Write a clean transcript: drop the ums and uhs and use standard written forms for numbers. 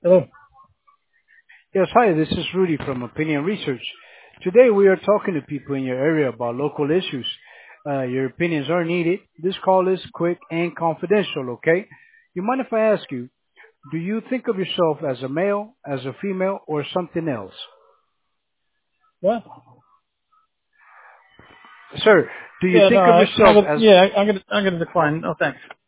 Hello. Yes, hi, this is Rudy from Opinion Research. Today we are talking to people in your area about local issues. Your opinions are needed. This call is quick and confidential, okay? You mind if I ask you, do you think of yourself as a male, as a female, or something else? What? Sir, do you Yeah, no, think of yourself as, I'm gonna decline. No, thanks.